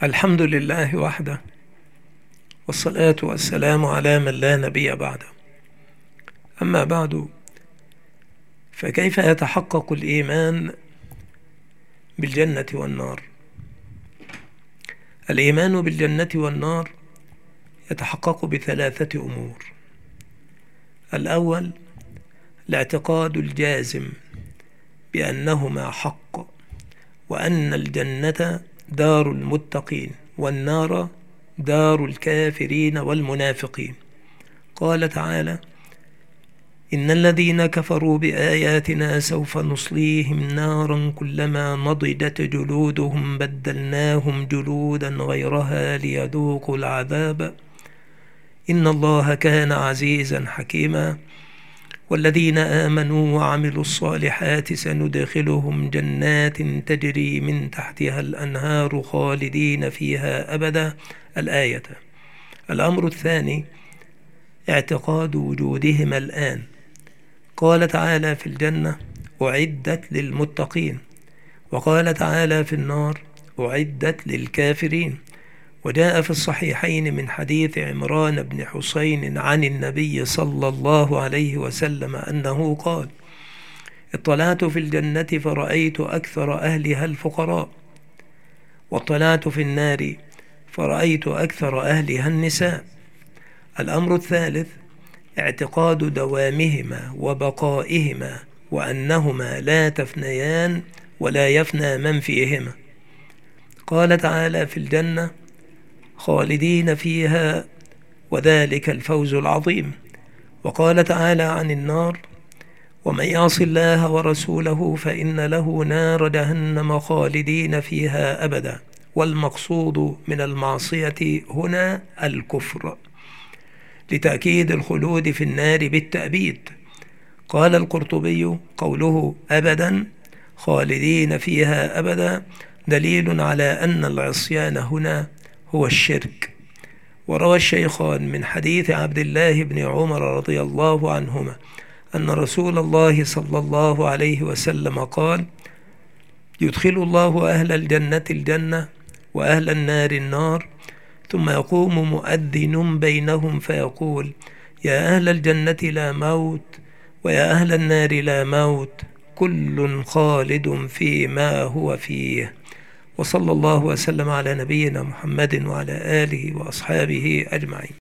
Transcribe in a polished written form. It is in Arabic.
الحمد لله وحده، والصلاة والسلام على من لا نبي بعده. أما بعد، فكيف يتحقق الإيمان بالجنة والنار؟ الإيمان بالجنة والنار يتحقق بثلاثة أمور. الأول، الاعتقاد الجازم بأنهما حق، وأن الجنة دار المتقين والنار دار الكافرين والمنافقين. قال تعالى: إن الذين كفروا بآياتنا سوف نصليهم نارا كلما نضجت جلودهم بدلناهم جلودا غيرها ليذوقوا العذاب إن الله كان عزيزا حكيما. والذين آمنوا وعملوا الصالحات سندخلهم جنات تجري من تحتها الأنهار خالدين فيها أبدا. الآية. الأمر الثاني، اعتقاد وجودهما الآن. قال تعالى في الجنة: أعدت للمتقين، وقال تعالى في النار: أعدت للكافرين. وجاء في الصحيحين من حديث عمران بن حسين عن النبي صلى الله عليه وسلم أنه قال: اطلعت في الجنة فرأيت أكثر أهلها الفقراء، واطلعت في النار فرأيت أكثر أهلها النساء. الأمر الثالث، اعتقاد دوامهما وبقائهما، وأنهما لا تفنيان ولا يفنى من فيهما. قال تعالى في الجنة: خالدين فيها وذلك الفوز العظيم. وقال تعالى عن النار: ومن يعص الله ورسوله فإن له نار جهنم خالدين فيها أبدا. والمقصود من المعصية هنا الكفر، لتأكيد الخلود في النار بالتأبيد. قال القرطبي: قوله أبدا خالدين فيها أبدا دليل على أن العصيان هنا هو الشرك. وروى الشيخان من حديث عبد الله بن عمر رضي الله عنهما أن رسول الله صلى الله عليه وسلم قال: يدخل الله أهل الجنة الجنة وأهل النار النار، ثم يقوم مؤذن بينهم فيقول: يا أهل الجنة لا موت، ويا أهل النار لا موت، كل خالد فيما هو فيه. وصلى الله وسلم على نبينا محمد وعلى آله وأصحابه أجمعين.